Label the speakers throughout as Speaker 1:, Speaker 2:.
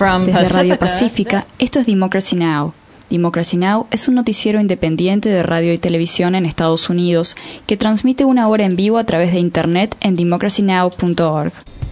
Speaker 1: Desde Radio Pacífica, esto es Democracy Now! Democracy Now! Es un noticiero independiente de radio y televisión en Estados Unidos que transmite una hora en vivo a través de internet en democracynow.org.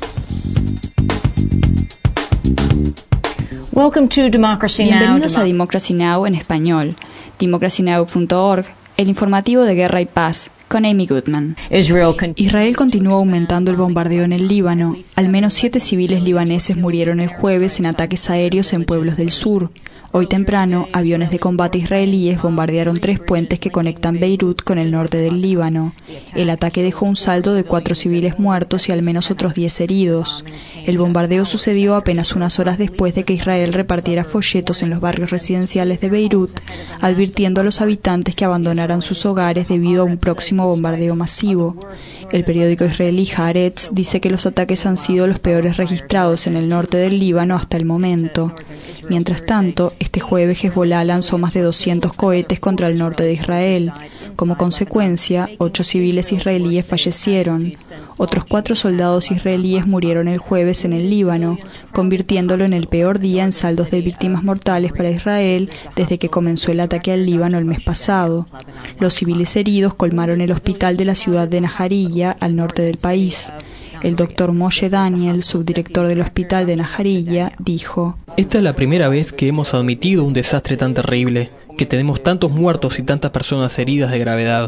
Speaker 1: Bienvenidos a Democracy Now! En español. democracynow.org, el informativo de Guerra y Paz, con Amy Goodman. Israel continúa aumentando el bombardeo en el Líbano. Al menos 7 civiles libaneses murieron el jueves en ataques aéreos en pueblos del sur. Hoy temprano, aviones de combate israelíes bombardearon 3 puentes que conectan Beirut con el norte del Líbano. El ataque dejó un saldo de 4 civiles muertos y al menos otros 10 heridos. El bombardeo sucedió apenas unas horas después de que Israel repartiera folletos en los barrios residenciales de Beirut, advirtiendo a los habitantes que abandonaran sus hogares debido a un próximo bombardeo masivo. El periódico israelí Haaretz dice que los ataques han sido los peores registrados en el norte del Líbano hasta el momento. Mientras tanto, este jueves Hezbollah lanzó más de 200 cohetes contra el norte de Israel. Como consecuencia, 8 civiles israelíes fallecieron. Otros 4 soldados israelíes murieron el jueves en el Líbano, convirtiéndolo en el peor día en saldos de víctimas mortales para Israel desde que comenzó el ataque al Líbano el mes pasado. Los civiles heridos colmaron el hospital de la ciudad de Najariyya, al norte del país. El doctor Moshe Daniel, subdirector del hospital de Najariyya, dijo:
Speaker 2: Esta es la primera vez que hemos admitido un desastre tan terrible, que tenemos tantos muertos y tantas personas heridas de gravedad.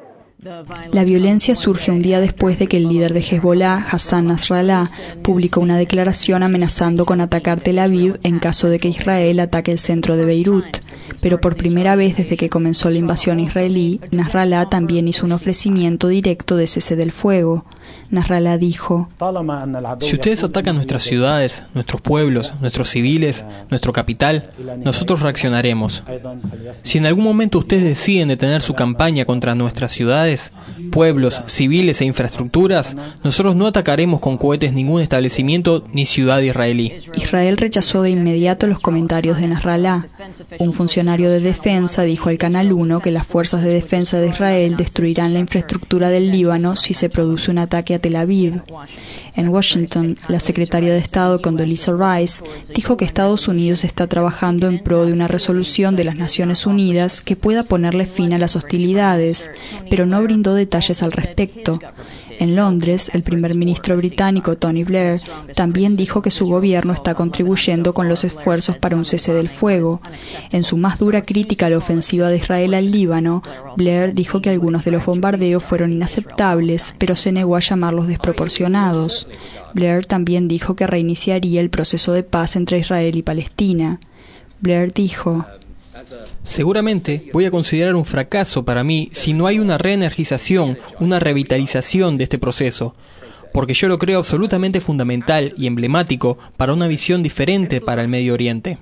Speaker 1: La violencia surge un día después de que el líder de Hezbollah, Hassan Nasrallah, publicó una declaración amenazando con atacar Tel Aviv en caso de que Israel ataque el centro de Beirut. Pero por primera vez desde que comenzó la invasión israelí, Nasrallah también hizo un ofrecimiento directo de cese del fuego. Nasrallah dijo:
Speaker 2: Si ustedes atacan nuestras ciudades, nuestros pueblos, nuestros civiles, nuestro capital, nosotros reaccionaremos. Si en algún momento ustedes deciden detener su campaña contra nuestras ciudades, pueblos, civiles e infraestructuras, nosotros no atacaremos con cohetes ningún establecimiento ni ciudad israelí.
Speaker 1: Israel rechazó de inmediato los comentarios de Nasrallah. Un funcionario de defensa dijo al Canal 1 que las fuerzas de defensa de Israel destruirán la infraestructura del Líbano si se produce un ataque a Tel Aviv. En Washington, la secretaria de Estado Condoleezza Rice dijo que Estados Unidos está trabajando en pro de una resolución de las Naciones Unidas que pueda ponerle fin a las hostilidades, pero no brindó detalles al respecto. En Londres, el primer ministro británico Tony Blair también dijo que su gobierno está contribuyendo con los esfuerzos para un cese del fuego. En su más dura crítica a la ofensiva de Israel al Líbano, Blair dijo que algunos de los bombardeos fueron inaceptables, pero se negó a llamarlos desproporcionados. Blair también dijo que reiniciaría el proceso de paz entre Israel y Palestina. Blair dijo:
Speaker 2: Seguramente voy a considerar un fracaso para mí si no hay una reenergización, una revitalización de este proceso, porque yo lo creo absolutamente fundamental y emblemático para una visión diferente para el Medio Oriente.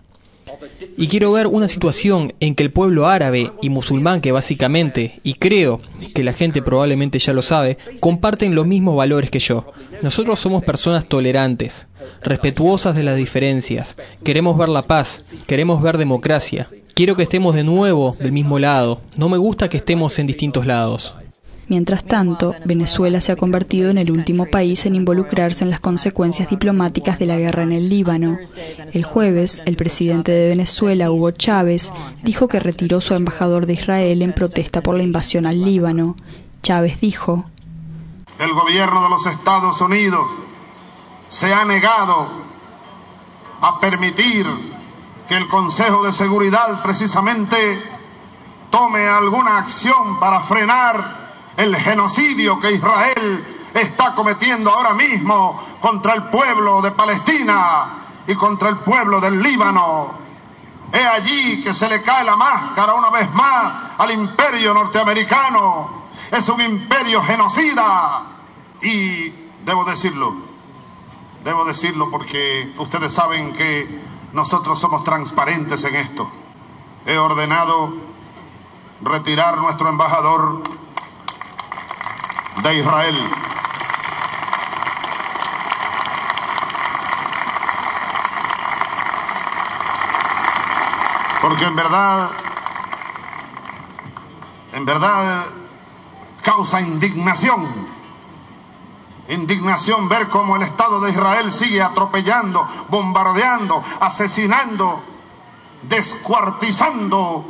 Speaker 2: Y quiero ver una situación en que el pueblo árabe y musulmán, que básicamente, y creo que la gente probablemente ya lo sabe, comparten los mismos valores que yo. Nosotros somos personas tolerantes, respetuosas de las diferencias, queremos ver la paz, queremos ver democracia. Quiero que estemos de nuevo del mismo lado, no me gusta que estemos en distintos lados.
Speaker 1: Mientras tanto, Venezuela se ha convertido en el último país en involucrarse en las consecuencias diplomáticas de la guerra en el Líbano. El jueves, el presidente de Venezuela, Hugo Chávez, dijo que retiró su embajador de Israel en protesta por la invasión al Líbano. Chávez dijo:
Speaker 3: El gobierno de los Estados Unidos se ha negado a permitir que el Consejo de Seguridad precisamente tome alguna acción para frenar el genocidio que Israel está cometiendo ahora mismo contra el pueblo de Palestina y contra el pueblo del Líbano. He allí que se le cae la máscara una vez más al imperio norteamericano. Es un imperio genocida. Y debo decirlo porque ustedes saben que nosotros somos transparentes en esto. He ordenado retirar nuestro embajador de Israel. Porque en verdad causa indignación Indignación ver cómo el Estado de Israel sigue atropellando, bombardeando, asesinando, descuartizando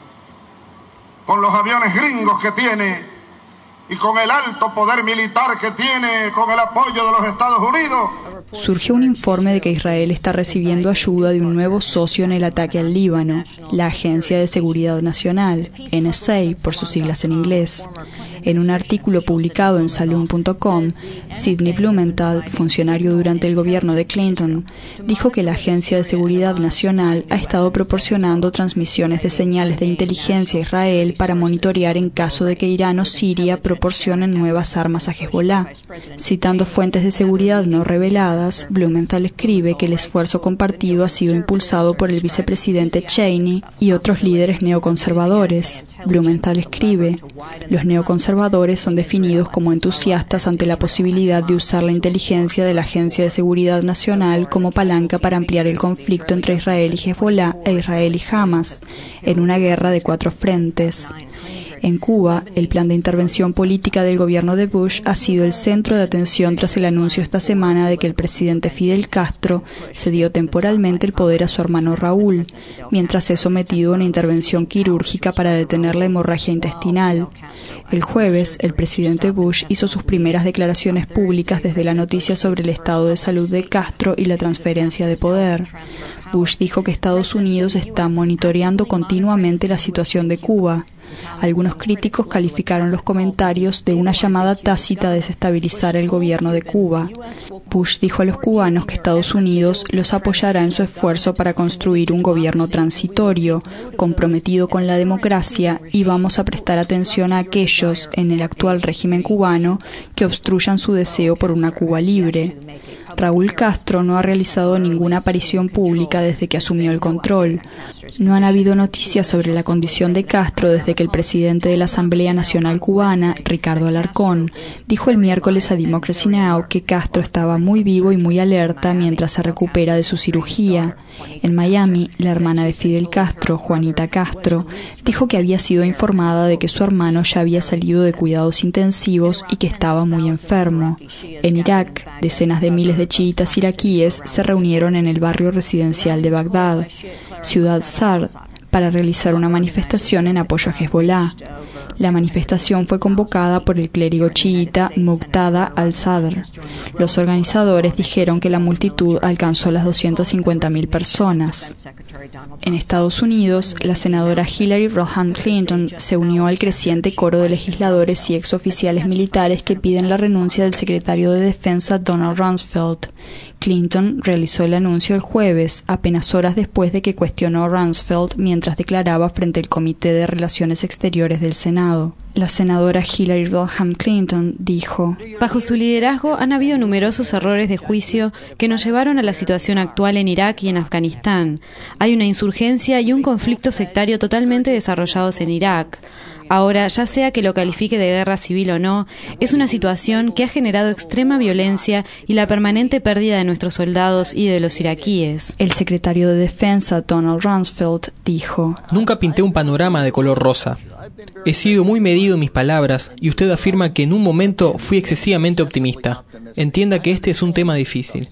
Speaker 3: con los aviones gringos que tiene y con el alto poder militar que tiene, con el apoyo de los Estados Unidos.
Speaker 1: Surgió un informe de que Israel está recibiendo ayuda de un nuevo socio en el ataque al Líbano, la Agencia de Seguridad Nacional, NSA por sus siglas en inglés. En un artículo publicado en Salon.com, Sidney Blumenthal, funcionario durante el gobierno de Clinton, dijo que la Agencia de Seguridad Nacional ha estado proporcionando transmisiones de señales de inteligencia a Israel para monitorear en caso de que Irán o Siria proporcionen nuevas armas a Hezbollah. Citando fuentes de seguridad no reveladas, Blumenthal escribe que el esfuerzo compartido ha sido impulsado por el vicepresidente Cheney y otros líderes neoconservadores. Blumenthal escribe: los neoconservadores son definidos como entusiastas ante la posibilidad de usar la inteligencia de la Agencia de Seguridad Nacional como palanca para ampliar el conflicto entre Israel y Hezbollah e Israel y Hamas, en una guerra de 4 frentes. En Cuba, el plan de intervención política del gobierno de Bush ha sido el centro de atención tras el anuncio esta semana de que el presidente Fidel Castro cedió temporalmente el poder a su hermano Raúl, mientras es sometido a una intervención quirúrgica para detener la hemorragia intestinal. El jueves, el presidente Bush hizo sus primeras declaraciones públicas desde la noticia sobre el estado de salud de Castro y la transferencia de poder. Bush dijo que Estados Unidos está monitoreando continuamente la situación de Cuba. Algunos críticos calificaron los comentarios de una llamada tácita a desestabilizar el gobierno de Cuba. Bush dijo a los cubanos que Estados Unidos los apoyará en su esfuerzo para construir un gobierno transitorio, comprometido con la democracia, y vamos a prestar atención a aquellos en el actual régimen cubano que obstruyan su deseo por una Cuba libre. Raúl Castro no ha realizado ninguna aparición pública desde que asumió el control. No han habido noticias sobre la condición de Castro desde que el presidente de la Asamblea Nacional Cubana, Ricardo Alarcón, dijo el miércoles a Democracy Now! Que Castro estaba muy vivo y muy alerta mientras se recupera de su cirugía. En Miami, la hermana de Fidel Castro, Juanita Castro, dijo que había sido informada de que su hermano ya había salido de cuidados intensivos y que estaba muy enfermo. En Irak, decenas de miles de chiitas iraquíes se reunieron en el barrio residencial de Bagdad, ciudad Sard, para realizar una manifestación en apoyo a Hezbollah. La manifestación fue convocada por el clérigo chiita Muqtada al-Sadr. Los organizadores dijeron que la multitud alcanzó las 250.000 personas. En Estados Unidos, la senadora Hillary Rodham Clinton se unió al creciente coro de legisladores y exoficiales militares que piden la renuncia del secretario de Defensa Donald Rumsfeld. Clinton realizó el anuncio el jueves, apenas horas después de que cuestionó a Rumsfeld mientras declaraba frente al Comité de Relaciones Exteriores del Senado. La senadora Hillary Rodham Clinton dijo:
Speaker 4: bajo su liderazgo han habido numerosos errores de juicio que nos llevaron a la situación actual en Irak y en Afganistán. Hay una insurgencia y un conflicto sectario totalmente desarrollados en Irak. Ahora, ya sea que lo califique de guerra civil o no, es una situación que ha generado extrema violencia y la permanente pérdida de nuestros soldados y de los iraquíes.
Speaker 1: El secretario de Defensa, Donald Rumsfeld, dijo:
Speaker 2: nunca pinté un panorama de color rosa. He sido muy medido en mis palabras y usted afirma que en un momento fui excesivamente optimista. Entienda que este es un tema difícil.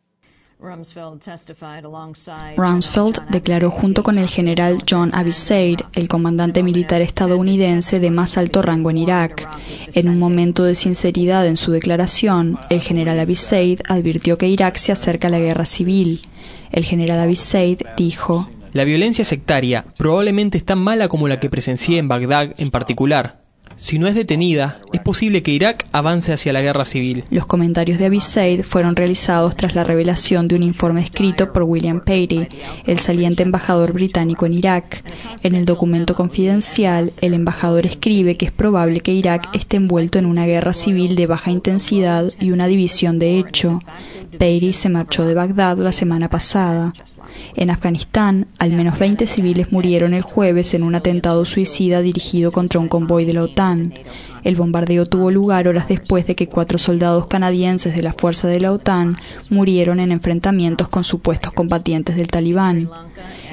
Speaker 1: Rumsfeld declaró junto con el general John Abizaid, el comandante militar estadounidense de más alto rango en Irak. En un momento de sinceridad en su declaración, el general Abizaid advirtió que Irak se acerca a la guerra civil. El general Abizaid dijo:
Speaker 2: la violencia sectaria probablemente es tan mala como la que presencié en Bagdad en particular. Si no es detenida, es posible que Irak avance hacia la guerra civil.
Speaker 1: Los comentarios de Abizaid fueron realizados tras la revelación de un informe escrito por William Patey, el saliente embajador británico en Irak. En el documento confidencial, el embajador escribe que es probable que Irak esté envuelto en una guerra civil de baja intensidad y una división de hecho. Patey se marchó de Bagdad la semana pasada. En Afganistán, al menos 20 civiles murieron el jueves en un atentado suicida dirigido contra un convoy de la OTAN. El bombardeo tuvo lugar horas después de que 4 soldados canadienses de la fuerza de la OTAN murieron en enfrentamientos con supuestos combatientes del Talibán.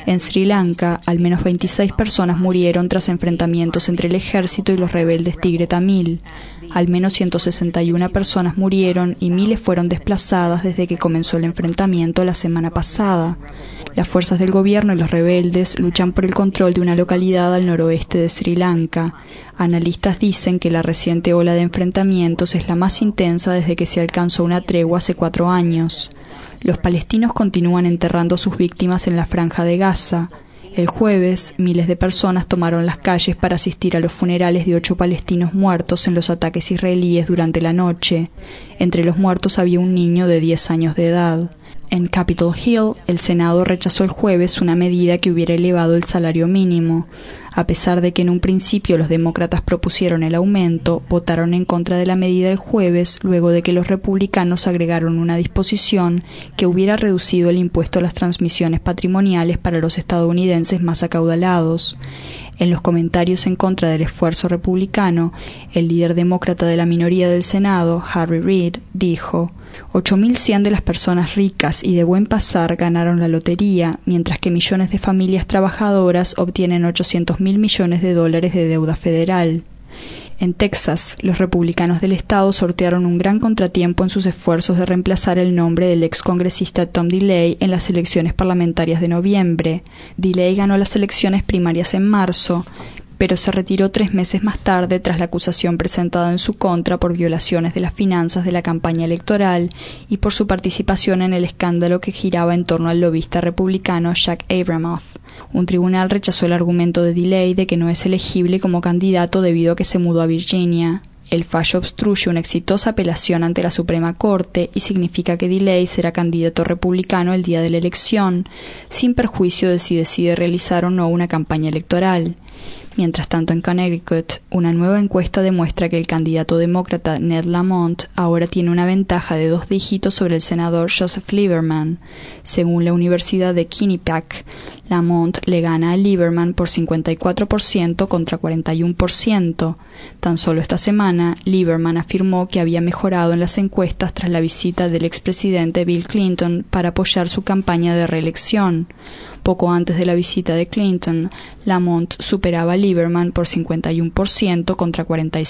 Speaker 1: En Sri Lanka, al menos 26 personas murieron tras enfrentamientos entre el ejército y los rebeldes Tigre Tamil. Al menos 161 personas murieron y miles fueron desplazadas desde que comenzó el enfrentamiento la semana pasada. Las fuerzas del gobierno y los rebeldes luchan por el control de una localidad al noroeste de Sri Lanka. Analistas dicen que la reciente ola de enfrentamientos es la más intensa desde que se alcanzó una tregua hace 4 años. Los palestinos continúan enterrando a sus víctimas en la Franja de Gaza. El jueves, miles de personas tomaron las calles para asistir a los funerales de 8 palestinos muertos en los ataques israelíes durante la noche. Entre los muertos había un niño de 10 años de edad. En Capitol Hill, el Senado rechazó el jueves una medida que hubiera elevado el salario mínimo. A pesar de que en un principio los demócratas propusieron el aumento, votaron en contra de la medida el jueves, luego de que los republicanos agregaron una disposición que hubiera reducido el impuesto a las transmisiones patrimoniales para los estadounidenses más acaudalados. En los comentarios en contra del esfuerzo republicano, el líder demócrata de la minoría del Senado, Harry Reid, dijo: 8.100 de las personas ricas y de buen pasar ganaron la lotería, mientras que millones de familias trabajadoras obtienen $800.000 millones de deuda federal. En Texas, los republicanos del estado sortearon un gran contratiempo en sus esfuerzos de reemplazar el nombre del excongresista Tom DeLay en las elecciones parlamentarias de noviembre. DeLay ganó las elecciones primarias en marzo, pero se retiró 3 meses más tarde tras la acusación presentada en su contra por violaciones de las finanzas de la campaña electoral y por su participación en el escándalo que giraba en torno al lobista republicano Jack Abramoff. Un tribunal rechazó el argumento de DeLay de que no es elegible como candidato debido a que se mudó a Virginia. El fallo obstruye una exitosa apelación ante la Suprema Corte y significa que DeLay será candidato republicano el día de la elección, sin perjuicio de si decide realizar o no una campaña electoral. Mientras tanto, en Connecticut, una nueva encuesta demuestra que el candidato demócrata Ned Lamont ahora tiene una ventaja de 2 dígitos sobre el senador Joseph Lieberman. Según la Universidad de Quinnipiac, Lamont le gana a Lieberman por 54% contra 41%. Tan solo esta semana, Lieberman afirmó que había mejorado en las encuestas tras la visita del expresidente Bill Clinton para apoyar su campaña de reelección. Poco antes de la visita de Clinton, Lamont superaba a Lieberman por 51% contra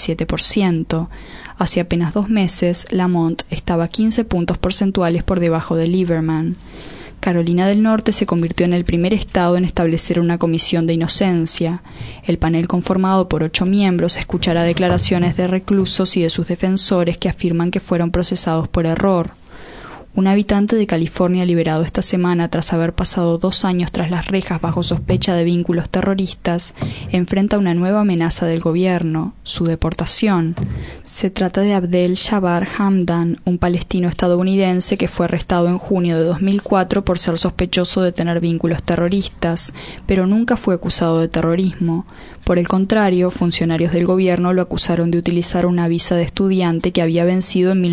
Speaker 1: 47%. Hace apenas 2 meses, Lamont estaba 15 puntos porcentuales por debajo de Lieberman. Carolina del Norte se convirtió en el primer estado en establecer una comisión de inocencia. El panel, conformado por 8 miembros, escuchará declaraciones de reclusos y de sus defensores que afirman que fueron procesados por error. Un habitante de California liberado esta semana tras haber pasado 2 años tras las rejas bajo sospecha de vínculos terroristas, enfrenta una nueva amenaza del gobierno: su deportación. Se trata de Abdel Jabbar Hamdan, un palestino estadounidense que fue arrestado en junio de 2004 por ser sospechoso de tener vínculos terroristas, pero nunca fue acusado de terrorismo. Por el contrario, funcionarios del gobierno lo acusaron de utilizar una visa de estudiante que había vencido en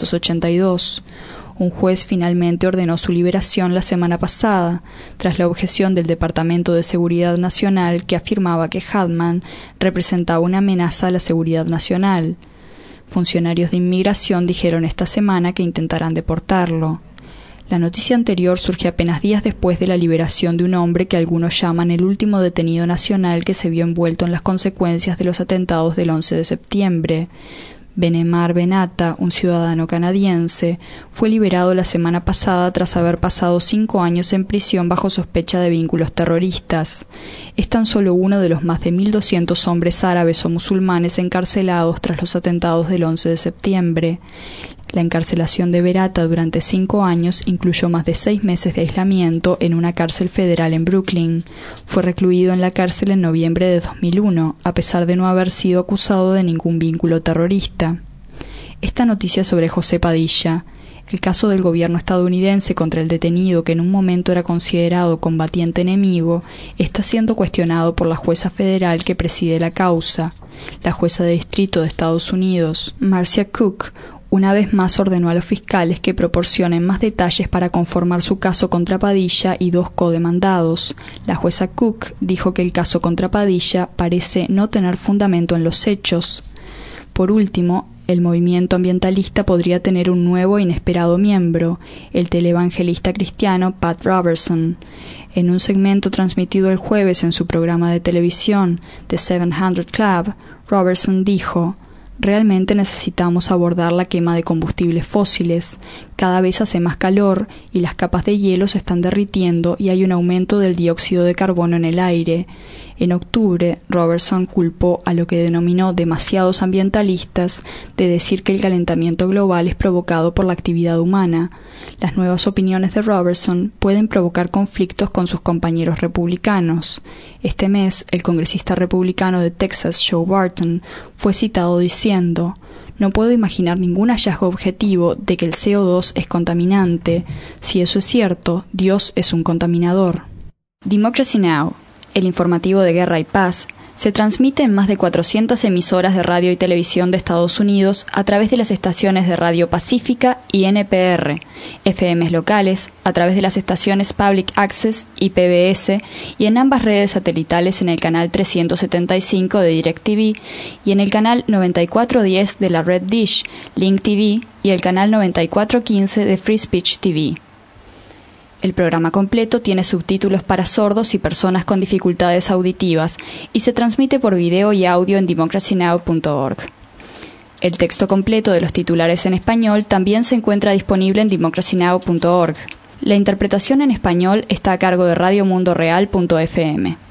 Speaker 1: 1982. Un juez finalmente ordenó su liberación la semana pasada, tras la objeción del Departamento de Seguridad Nacional que afirmaba que Hamdan representaba una amenaza a la seguridad nacional. Funcionarios de inmigración dijeron esta semana que intentarán deportarlo. La noticia anterior surge apenas días después de la liberación de un hombre que algunos llaman el último detenido nacional que se vio envuelto en las consecuencias de los atentados del 11 de septiembre. Benemar Benata, un ciudadano canadiense, fue liberado la semana pasada tras haber pasado 5 años en prisión bajo sospecha de vínculos terroristas. Es tan solo uno de los más de 1.200 hombres árabes o musulmanes encarcelados tras los atentados del 11 de septiembre. La encarcelación de Berata durante 5 años incluyó más de 6 meses de aislamiento en una cárcel federal en Brooklyn. Fue recluido en la cárcel en noviembre de 2001, a pesar de no haber sido acusado de ningún vínculo terrorista. Esta noticia sobre José Padilla, el caso del gobierno estadounidense contra el detenido que en un momento era considerado combatiente enemigo, está siendo cuestionado por la jueza federal que preside la causa. La jueza de distrito de Estados Unidos, Marcia Cook, una vez más ordenó a los fiscales que proporcionen más detalles para conformar su caso contra Padilla y 2 codemandados. La jueza Cook dijo que el caso contra Padilla parece no tener fundamento en los hechos. Por último, el movimiento ambientalista podría tener un nuevo e inesperado miembro, el televangelista cristiano Pat Robertson. En un segmento transmitido el jueves en su programa de televisión, The 700 Club, Robertson dijo: «Realmente necesitamos abordar la quema de combustibles fósiles. Cada vez hace más calor y las capas de hielo se están derritiendo y hay un aumento del dióxido de carbono en el aire». En octubre, Robertson culpó a lo que denominó demasiados ambientalistas de decir que el calentamiento global es provocado por la actividad humana. Las nuevas opiniones de Robertson pueden provocar conflictos con sus compañeros republicanos. Este mes, el congresista republicano de Texas, Joe Barton, fue citado diciendo: «No puedo imaginar ningún hallazgo objetivo de que el CO2 es contaminante. Si eso es cierto, Dios es un contaminador». Democracy Now!, el informativo de Guerra y Paz, se transmite en más de 400 emisoras de radio y televisión de Estados Unidos a través de las estaciones de Radio Pacífica y NPR, FMs locales, a través de las estaciones Public Access y PBS, y en ambas redes satelitales en el canal 375 de DirecTV y en el canal 9410 de la red Dish, Link TV, y el canal 9415 de Free Speech TV. El programa completo tiene subtítulos para sordos y personas con dificultades auditivas y se transmite por video y audio en democracynow.org. El texto completo de los titulares en español también se encuentra disponible en democracynow.org. La interpretación en español está a cargo de radiomundoreal.fm.